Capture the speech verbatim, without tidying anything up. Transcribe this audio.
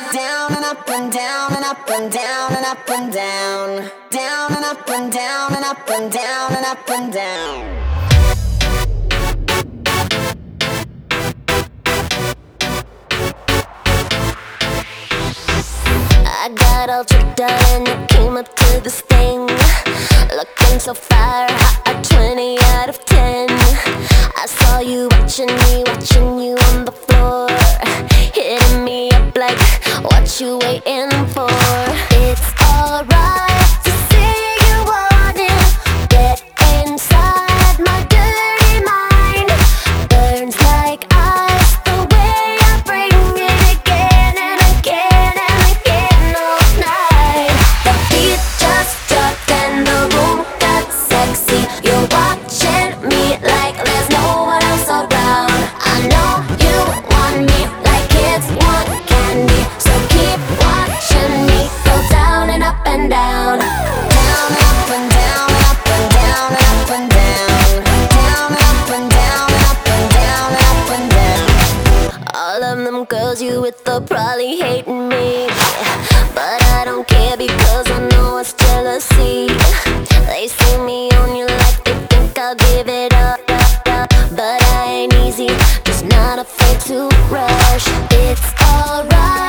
Down and up and down and up and down and up and down. Down and up and down and up and down and up and down. I got all tricked out and I came up to this thing, looking so fire, hot, twenty out of ten. I saw you watching me, watching you on the floor, hitting me up like, what you waiting for? It's alright to say you want it. Get inside my dirty mind. Burns like ice the way I bring it again and again and again all night. The beat just dropped and the room got sexy. You're watching me like there's no one else around. I know you want me like kids want candy, so keep watching me go down and up and down. Down and up and down and up and down and up and down. Down and up and down and up and down and up and down. All of them girls you with are probably hating me, but I don't care because I know it's jealousy. They see me on you like they think I'll give it up, up, up. But I ain't easy, just not afraid to rush. It's alright.